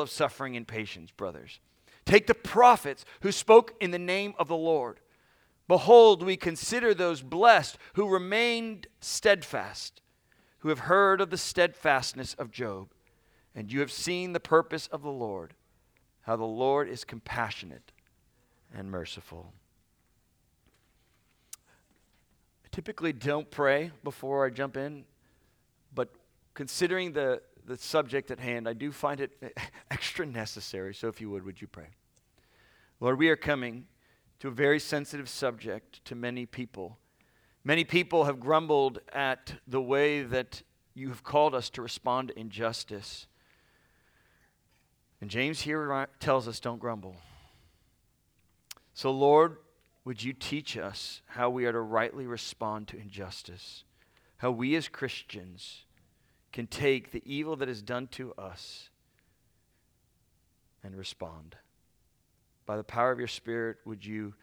of suffering and patience, brothers. Take the prophets who spoke in the name of the Lord. Behold, we consider those blessed who remained steadfast, who have heard of the steadfastness of Job, and you have seen the purpose of the Lord, how the Lord is compassionate and merciful. I typically don't pray before I jump in, but considering the subject at hand, I do find it extra necessary. So if you would you pray? Lord, we are coming to a very sensitive subject to many people. Many people have grumbled at the way that you have called us to respond to injustice. And James here tells us, don't grumble. So Lord, would you teach us how we are to rightly respond to injustice? How we as Christians can take the evil that is done to us and respond. By the power of your Spirit, would you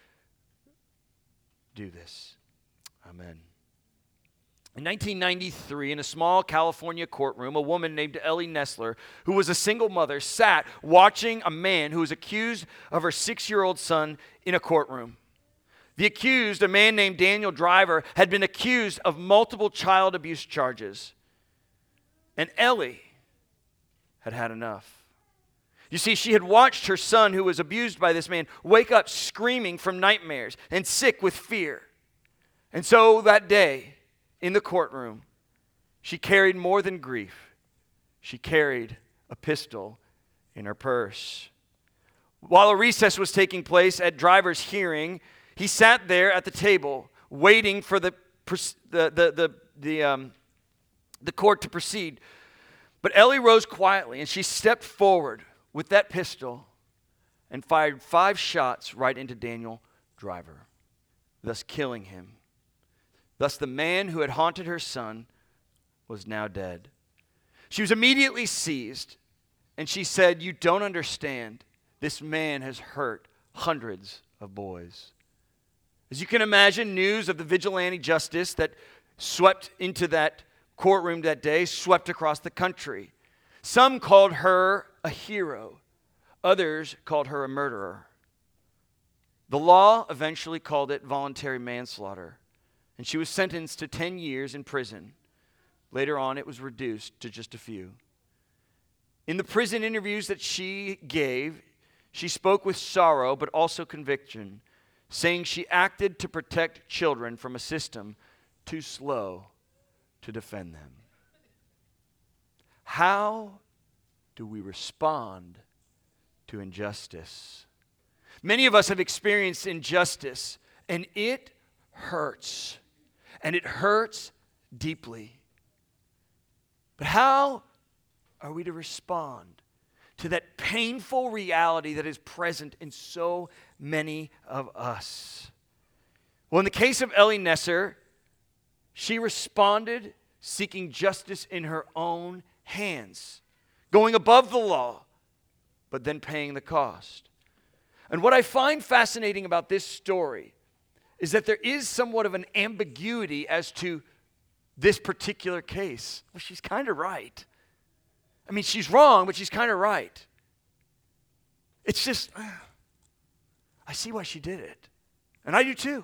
do this? Amen. In 1993, in a small California courtroom, a woman named Ellie Nessler, who was a single mother, sat watching a man who was accused of her 6-year-old son in a courtroom. The accused, a man named Daniel Driver, had been accused of multiple child abuse charges. And Ellie had had enough. You see, she had watched her son, who was abused by this man, wake up screaming from nightmares and sick with fear. And so that day, in the courtroom, she carried more than grief. She carried a pistol in her purse. While a recess was taking place at Driver's hearing, he sat there at the table waiting for the court to proceed. But Ellie rose quietly and she stepped forward with that pistol and fired 5 shots right into Daniel Driver, thus killing him. Thus the man who had haunted her son was now dead. She was immediately seized, and she said, "You don't understand. This man has hurt hundreds of boys." As you can imagine, news of the vigilante justice that swept into that courtroom that day swept across the country. Some called her a hero. Others called her a murderer. The law eventually called it voluntary manslaughter, and she was sentenced to 10 years in prison. Later on, it was reduced to just a few. In the prison interviews that she gave, she spoke with sorrow but also conviction, saying she acted to protect children from a system too slow to defend them. How do we respond to injustice? Many of us have experienced injustice, and it hurts. And it hurts deeply. But how are we to respond to that painful reality that is present in so many of us? Well, in the case of Ellie Nessler, she responded seeking justice in her own hands, going above the law, but then paying the cost. And what I find fascinating about this story is that there is somewhat of an ambiguity as to this particular case. Well, she's kind of right. I mean, she's wrong, but she's kind of right. It's just, I see why she did it. And I do too.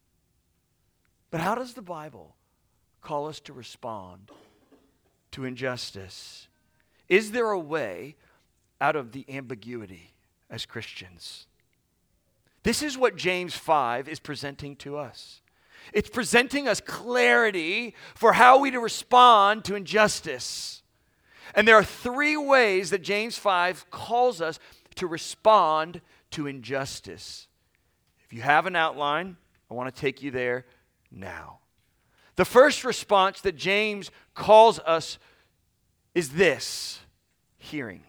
But how does the Bible call us to respond to injustice? Is there a way out of the ambiguity as Christians? This is what James 5 is presenting to us. It's presenting us clarity for how we to respond to injustice. And there are 3 ways that James 5 calls us to respond to injustice. If you have an outline, I want to take you there now. The first response that James calls us is this: hearing.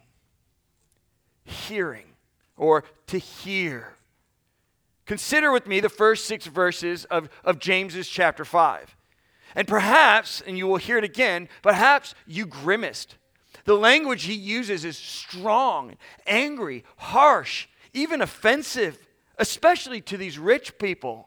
Hearing, or to hear. Consider with me the first 6 verses of James's chapter 5. And perhaps, and you will hear it again, perhaps you grimaced. The language he uses is strong, angry, harsh, even offensive, especially to these rich people.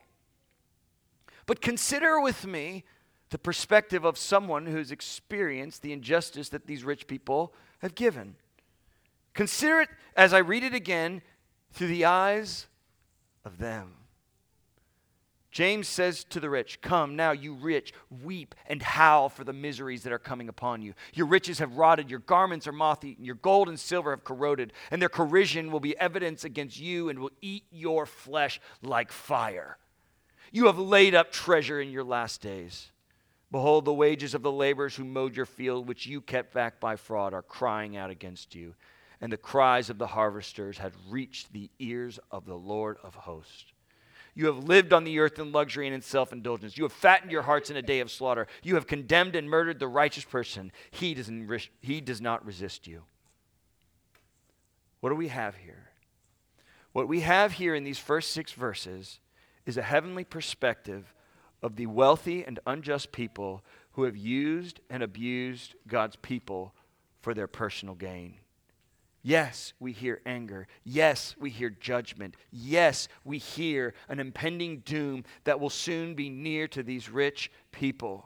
But consider with me the perspective of someone who's experienced the injustice that these rich people have given. Consider it, as I read it again, through the eyes of them. James says to the rich, come now, you rich, weep and howl for the miseries that are coming upon you. Your riches have rotted, your garments are moth-eaten, your gold and silver have corroded, and their corrosion will be evidence against you and will eat your flesh like fire. You have laid up treasure in your last days. Behold, the wages of the laborers who mowed your field, which you kept back by fraud, are crying out against you. And the cries of the harvesters had reached the ears of the Lord of hosts. You have lived on the earth in luxury and in self-indulgence. You have fattened your hearts in a day of slaughter. You have condemned and murdered the righteous person. He does not resist you. What do we have here? What we have here in these first 6 verses is a heavenly perspective of the wealthy and unjust people who have used and abused God's people for their personal gain. Yes, we hear anger. Yes, we hear judgment. Yes, we hear an impending doom that will soon be near to these rich people.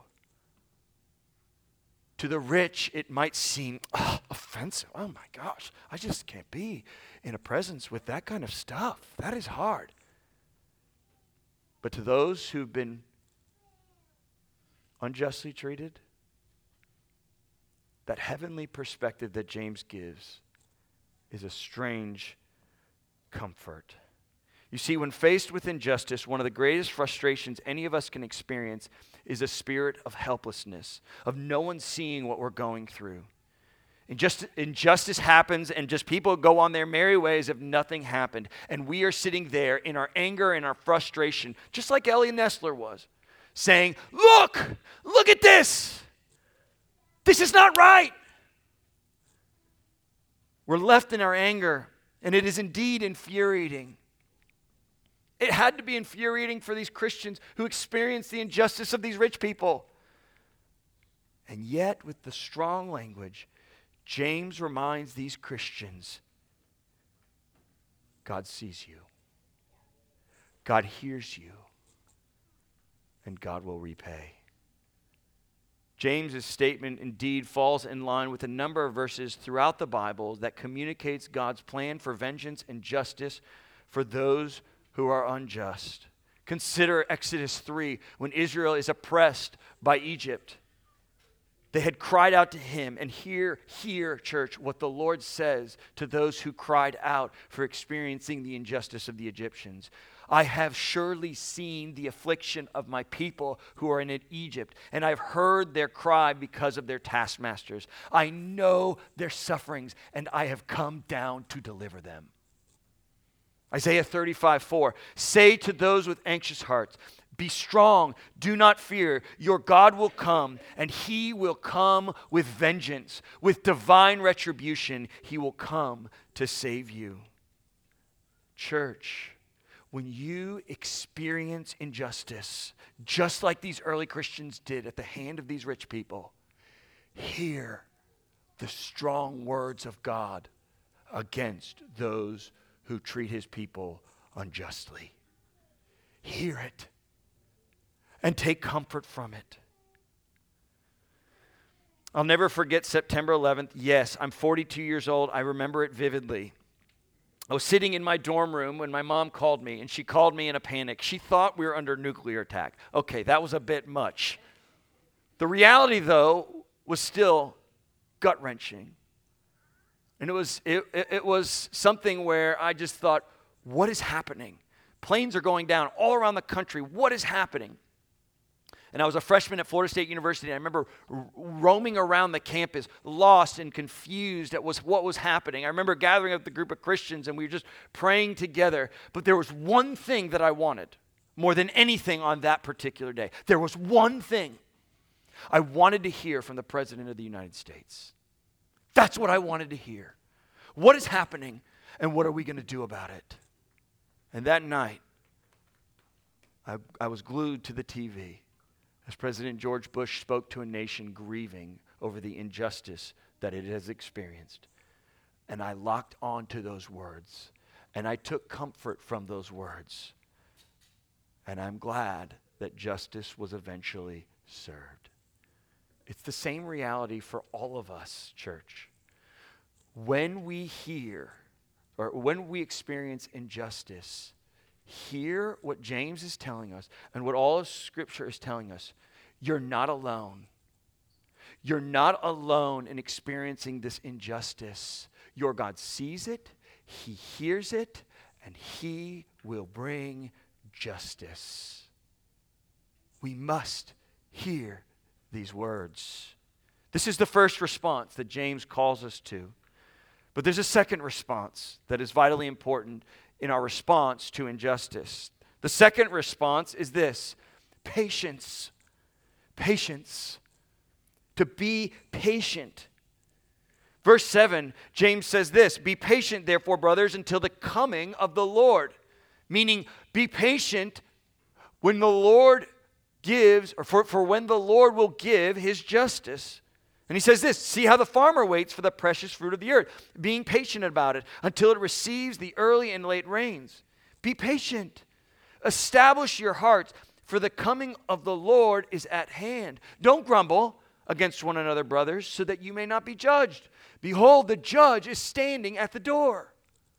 To the rich, it might seem offensive. Oh my gosh, I just can't be in a presence with that kind of stuff. That is hard. But to those who've been unjustly treated, that heavenly perspective that James gives is a strange comfort. You see, when faced with injustice, one of the greatest frustrations any of us can experience is a spirit of helplessness, of no one seeing what we're going through. Injustice happens and just people go on their merry ways if nothing happened. And we are sitting there in our anger and our frustration, just like Ellie Nestler was, saying, look at this. This is not right. We're left in our anger, and it is indeed infuriating. It had to be infuriating for these Christians who experienced the injustice of these rich people. And yet, with the strong language, James reminds these Christians, God sees you. God hears you. And God will repay. James's statement indeed falls in line with a number of verses throughout the Bible that communicates God's plan for vengeance and justice for those who are unjust. Consider Exodus 3, when Israel is oppressed by Egypt. They had cried out to him, and hear, church, what the Lord says to those who cried out for experiencing the injustice of the Egyptians. I have surely seen the affliction of my people who are in Egypt, and I've heard their cry because of their taskmasters. I know their sufferings, and I have come down to deliver them. Isaiah 35:4, say to those with anxious hearts, be strong, do not fear. Your God will come, and he will come with vengeance. With divine retribution, he will come to save you. Church, when you experience injustice, just like these early Christians did at the hand of these rich people, hear the strong words of God against those who treat his people unjustly. Hear it and take comfort from it. I'll never forget September 11th. Yes, I'm 42 years old. I remember it vividly. I was sitting in my dorm room when my mom called me, and she called me in a panic. She thought we were under nuclear attack. Okay, that was a bit much. The reality, though, was still gut-wrenching. And it was something where I just thought, what is happening? Planes are going down all around the country. What is happening? And I was a freshman at Florida State University. And I remember roaming around the campus, lost and confused at what was happening. I remember gathering up the group of Christians, and we were just praying together. But there was one thing that I wanted more than anything on that particular day. There was one thing. I wanted to hear from the President of the United States. That's what I wanted to hear. What is happening, and what are we going to do about it? And that night, I was glued to the TV as President George Bush spoke to a nation grieving over the injustice that it has experienced. And I locked on to those words, and I took comfort from those words. And I'm glad that justice was eventually served. It's the same reality for all of us, church. when we hear or when we experience injustice, hear what James is telling us and what all of Scripture is telling us. You're not alone. You're not alone in experiencing this injustice. Your God sees it, He hears it, and He will bring justice. We must hear these words. This is the first response that James calls us to. But there's a second response that is vitally important in our response to injustice. The second response is this: patience. Patience. To be patient. Verse 7, James says this: be patient, therefore, brothers, until the coming of the Lord. Meaning, be patient when the Lord gives, or for when the Lord will give His justice. And he says this: see how the farmer waits for the precious fruit of the earth, being patient about it until it receives the early and late rains. Be patient. Establish your hearts, for the coming of the Lord is at hand. Don't grumble against one another, brothers, so that you may not be judged. Behold, the judge is standing at the door.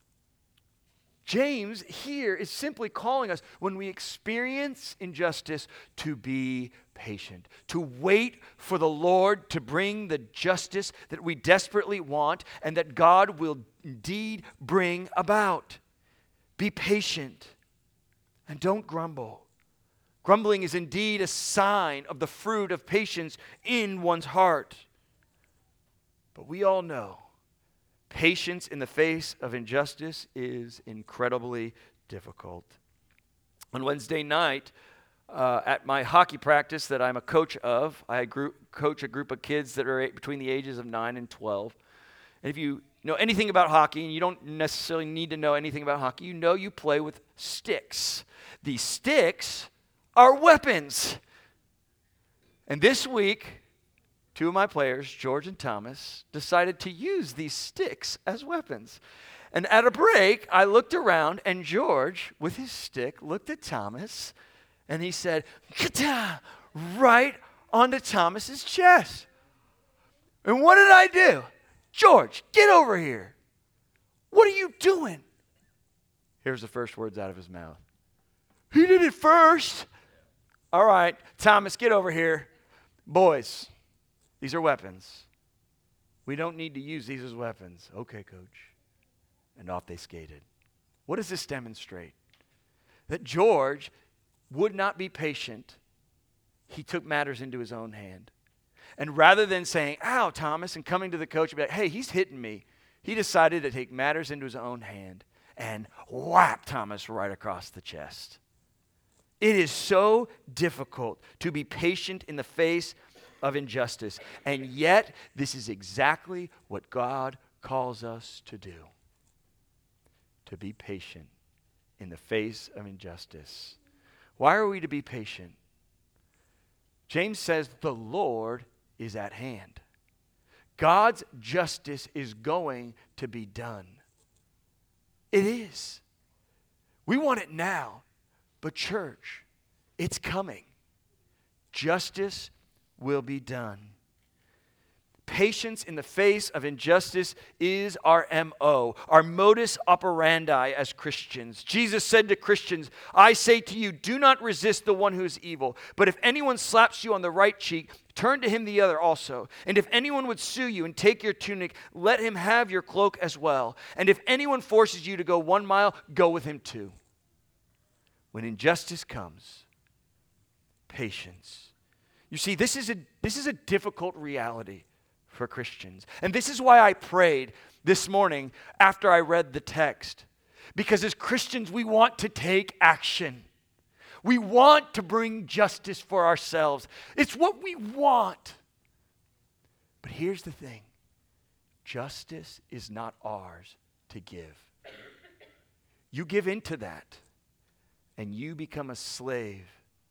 James here is simply calling us, when we experience injustice, to be patient, to wait for the Lord to bring the justice that we desperately want and that God will indeed bring about. Be patient and don't grumble. Grumbling is indeed a sign of the fruit of patience in one's heart. But we all know patience in the face of injustice is incredibly difficult. On Wednesday night, at my hockey practice that I'm a coach of, I coach a group of kids that are between the ages of 9 and 12. And if you know anything about hockey, and you don't necessarily need to know anything about hockey, you know you play with sticks. These sticks are weapons. And this week, two of my players, George and Thomas, decided to use these sticks as weapons. And at a break, I looked around, and George, with his stick, looked at Thomas, and he said, "Ka-ta!" right onto Thomas's chest. And what did I do? George, get over here. What are you doing? Here's the first words out of his mouth. He did it first. All right, Thomas, get over here. Boys, these are weapons. We don't need to use these as weapons. Okay, coach. And off they skated. What does this demonstrate? That George would not be patient. He took matters into his own hand. And rather than saying, "Ow, Thomas," and coming to the coach and be like, "Hey, he's hitting me," he decided to take matters into his own hand and whap Thomas right across the chest. It is so difficult to be patient in the face of injustice. And yet, this is exactly what God calls us to do. To be patient in the face of injustice. Why are we to be patient? James says the Lord is at hand. God's justice is going to be done. It is. We want it now. But church, it's coming. Justice will be done. Patience in the face of injustice is our MO, our modus operandi as Christians. Jesus said to Christians, "I say to you, do not resist the one who is evil. But if anyone slaps you on the right cheek, turn to him the other also. And if anyone would sue you and take your tunic, let him have your cloak as well. And if anyone forces you to go 1 mile, go with him 2. When injustice comes, patience. You see, this is a difficult reality for Christians. And this is why I prayed this morning after I read the text. Because as Christians, we want to take action. We want to bring justice for ourselves. It's what we want. But here's the thing. Justice is not ours to give. You give into that, and you become a slave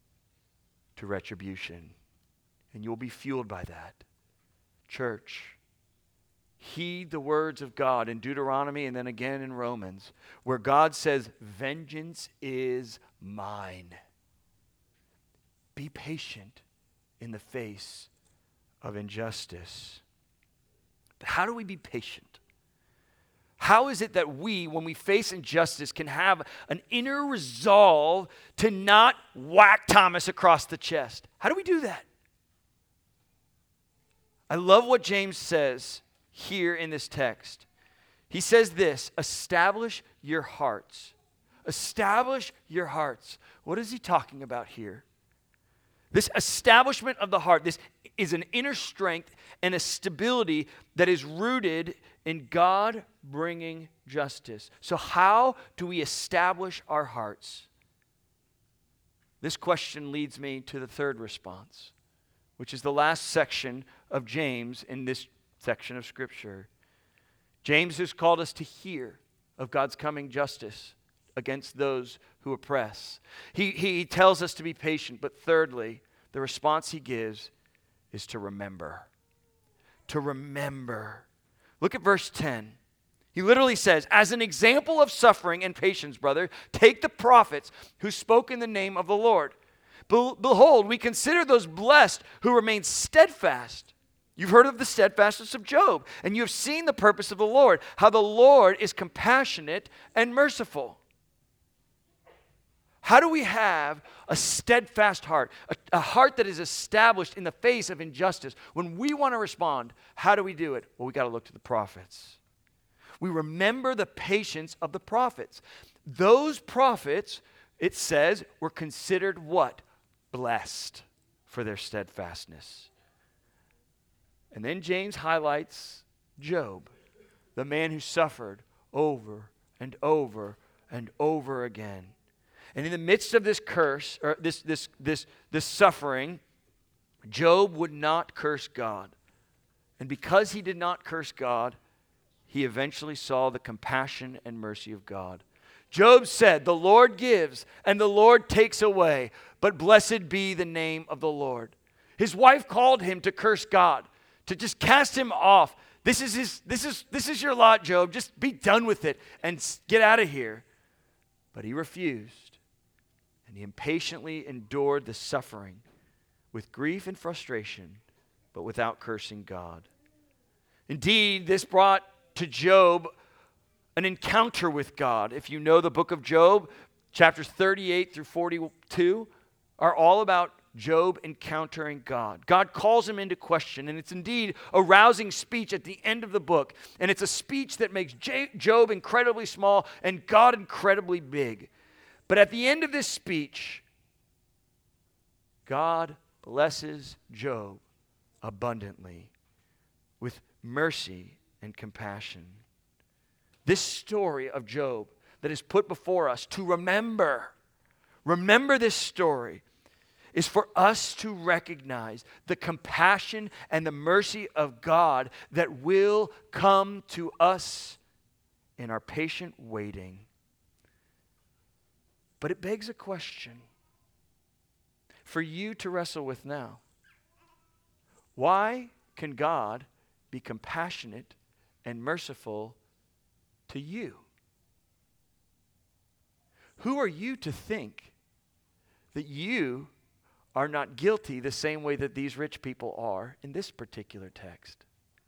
to retribution. And you'll be fueled by that. Church, heed the words of God in Deuteronomy and then again in Romans, where God says, "Vengeance is mine." Be patient in the face of injustice. But how do we be patient? How is it that we, when we face injustice, can have an inner resolve to not whack Thomas across the chest? How do we do that? I love what James says here in this text. He says this, establish your hearts. Establish your hearts. What is he talking about here? This establishment of the heart, this is an inner strength and a stability that is rooted in God bringing justice. So how do we establish our hearts? This question leads me to the third response, which is the last section of James in this section of Scripture. James has called us to hear of God's coming justice against those who oppress. He tells us to be patient, but thirdly, the response he gives is to remember. To remember. Look at verse 10. He literally says, as an example of suffering and patience, brother, take the prophets who spoke in the name of the Lord. Behold, we consider those blessed who remain steadfast. You've heard of the steadfastness of Job, and you have seen the purpose of the Lord, how the Lord is compassionate and merciful. How do we have a steadfast heart, a heart that is established in the face of injustice? When we want to respond, how do we do it? Well, we got to look to the prophets. We remember the patience of the prophets. Those prophets, it says, were considered what? Blessed for their steadfastness. And then James highlights Job, the man who suffered over and over and over again. And in the midst of this curse, or this suffering, Job would not curse God. And because he did not curse God, he eventually saw the compassion and mercy of God. Job said, the Lord gives and the Lord takes away, but blessed be the name of the Lord. His wife called him to curse God, to just cast him off. This is your lot, Job. Just be done with it and get out of here. But he refused. And he impatiently endured the suffering with grief and frustration, but without cursing God. Indeed, this brought to Job an encounter with God. If you know the book of Job, chapters 38 through 42 are all about Job encountering God. God calls him into question, and it's indeed a rousing speech at the end of the book. And it's a speech that makes Job incredibly small and God incredibly big. But at the end of this speech, God blesses Job abundantly with mercy and compassion. This story of Job that is put before us to remember this story, is for us to recognize the compassion and the mercy of God that will come to us in our patient waiting. But it begs a question for you to wrestle with now. Why can God be compassionate and merciful to you? Who are you to think that you are not guilty the same way that these rich people are in this particular text?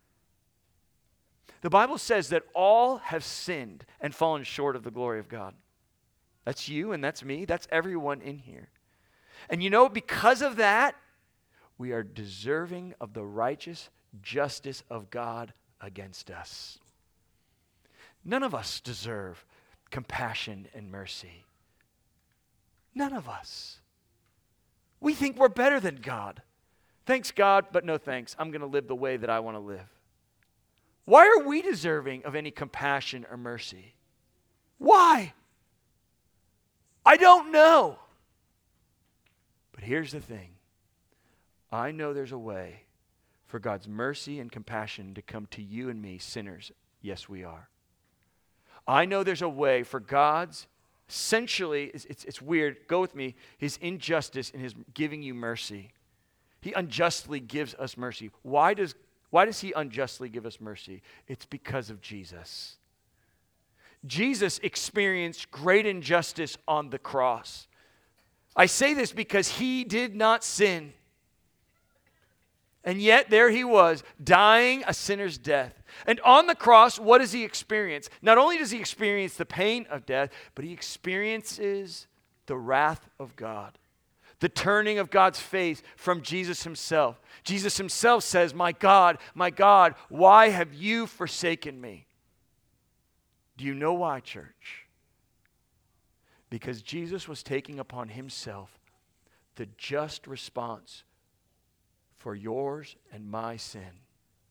The Bible says that all have sinned and fallen short of the glory of God. That's you and that's me. That's everyone in here. And you know, because of that, we are deserving of the righteous justice of God against us. None of us deserve compassion and mercy. None of us. We think we're better than God. Thanks, God, but no thanks. I'm going to live the way that I want to live. Why are we deserving of any compassion or mercy? Why? I don't know. But here's the thing. I know there's a way for God's mercy and compassion to come to you and me, sinners. Yes, we are. I know there's a way for God's, essentially, it's weird, go with me, his injustice in his giving you mercy. He unjustly gives us mercy. Why does he unjustly give us mercy? It's because of Jesus. Jesus experienced great injustice on the cross. I say this because he did not sin. And yet there he was, dying a sinner's death. And on the cross, what does he experience? Not only does he experience the pain of death, but he experiences the wrath of God. The turning of God's face from Jesus himself. Jesus himself says, my God, why have you forsaken me? Do you know why, church? Because Jesus was taking upon himself the just response for yours and my sin.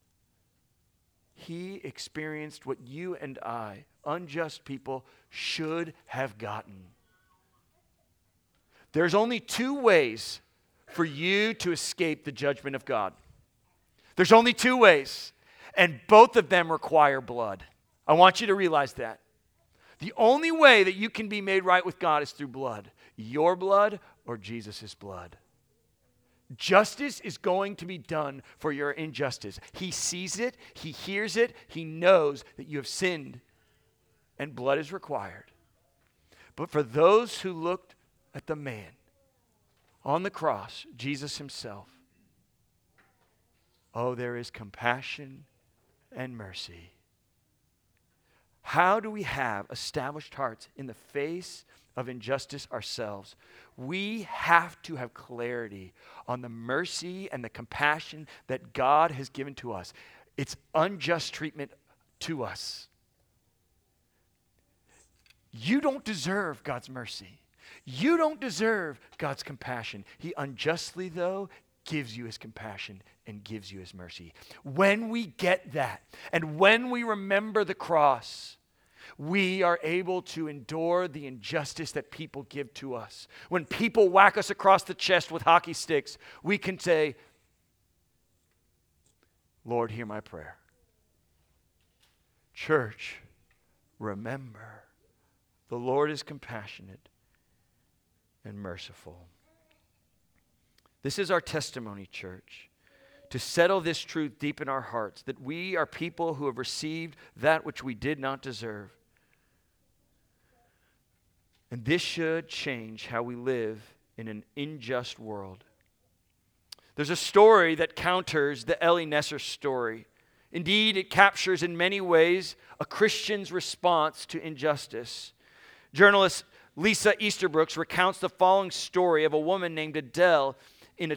He experienced what you and I, unjust people, should have gotten. There's only two ways for you to escape the judgment of God. There's only two ways, and both of them require blood. I want you to realize that. The only way that you can be made right with God is through blood. Your blood or Jesus' blood. Justice is going to be done for your injustice. He sees it, he hears it, he knows that you have sinned, and blood is required. But for those who looked at the man on the cross, Jesus himself, oh, there is compassion and mercy. How do we have established hearts in the face of injustice ourselves? We have to have clarity on the mercy and the compassion that God has given to us. It's unjust treatment to us. You don't deserve God's mercy. You don't deserve God's compassion. He unjustly, though, gives you his compassion and gives you his mercy. When we get that, and when we remember the cross, we are able to endure the injustice that people give to us. When people whack us across the chest with hockey sticks, we can say, Lord, hear my prayer. Church, remember, the Lord is compassionate and merciful. This is our testimony, church, to settle this truth deep in our hearts, that we are people who have received that which we did not deserve. And this should change how we live in an unjust world. There's a story that counters the Eli Nesser story. Indeed, it captures in many ways a Christian's response to injustice. Journalist Lisa Easterbrooks recounts the following story of a woman named Adele in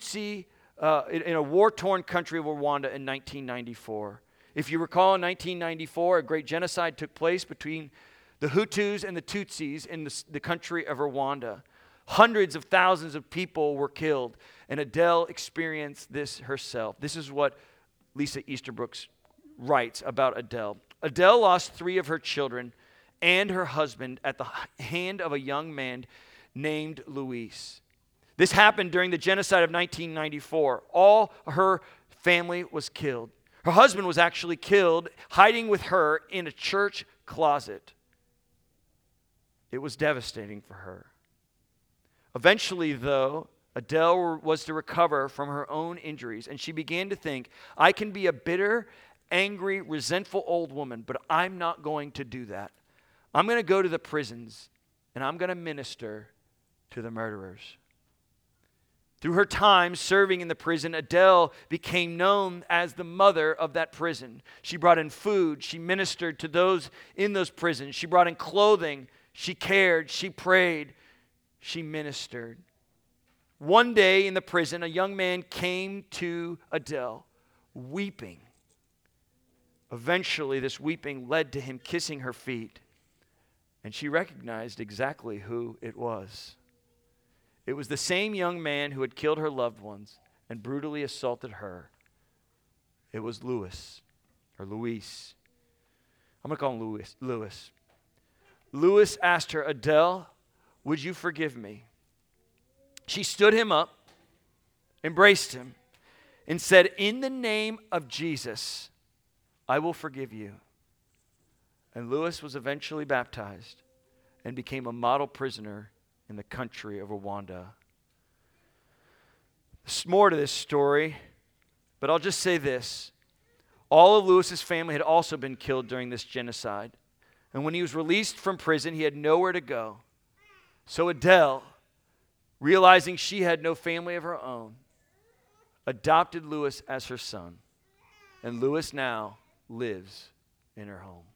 a war-torn country of Rwanda in 1994. If you recall, in 1994, a great genocide took place between the Hutus and the Tutsis in the country of Rwanda. Hundreds of thousands of people were killed, and Adele experienced this herself. This is what Lisa Easterbrooks writes about Adele. Adele lost 3 of her children and her husband at the hand of a young man named Luis. This happened during the genocide of 1994. All her family was killed. Her husband was actually killed hiding with her in a church closet. It was devastating for her. Eventually, though, Adele was to recover from her own injuries, and she began to think, I can be a bitter, angry, resentful old woman, but I'm not going to do that. I'm going to go to the prisons, and I'm going to minister to the murderers. Through her time serving in the prison, Adele became known as the mother of that prison. She brought in food. She ministered to those in those prisons. She brought in clothing. She cared. She prayed. She ministered. One day in the prison, a young man came to Adele, weeping. Eventually, this weeping led to him kissing her feet, and she recognized exactly who it was. It was the same young man who had killed her loved ones and brutally assaulted her. It was Luis. I'm going to call him Luis. Luis asked her, Adele, would you forgive me? She stood him up, embraced him, and said, in the name of Jesus, I will forgive you. And Luis was eventually baptized and became a model prisoner in the country of Rwanda. There's more to this story, but I'll just say this. All of Luis's family had also been killed during this genocide. And when he was released from prison, he had nowhere to go. So Adele, realizing she had no family of her own, adopted Luis as her son. And Luis now lives in her home.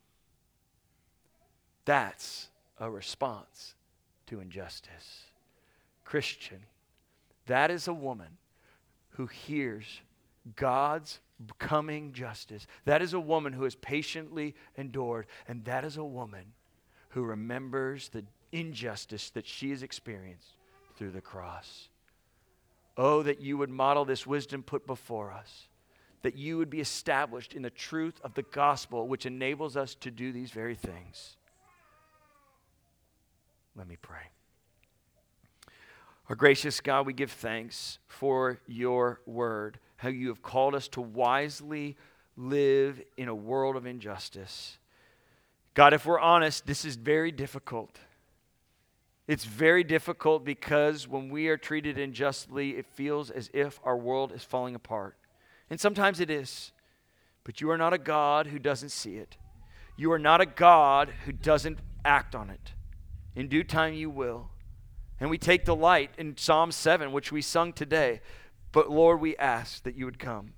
That's a response to injustice. Christian, that is a woman who hears God's coming justice. That is a woman who has patiently endured. And that is a woman who remembers the injustice that she has experienced through the cross. Oh, that you would model this wisdom put before us. That you would be established in the truth of the gospel, which enables us to do these very things. Let me pray. Our gracious God, we give thanks for your word, how you have called us to wisely live in a world of injustice. God, if we're honest, this is very difficult. It's very difficult because when we are treated unjustly, it feels as if our world is falling apart. And sometimes it is. But you are not a God who doesn't see it. You are not a God who doesn't act on it. In due time you will. And we take delight in Psalm 7, which we sung today. But Lord, we ask that you would come.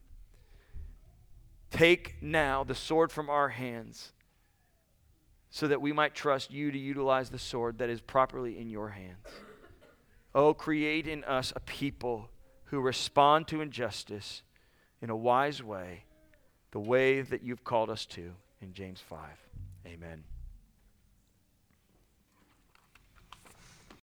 Take now the sword from our hands so that we might trust you to utilize the sword that is properly in your hands. Oh, create in us a people who respond to injustice in a wise way, the way that you've called us to in James 5. Amen.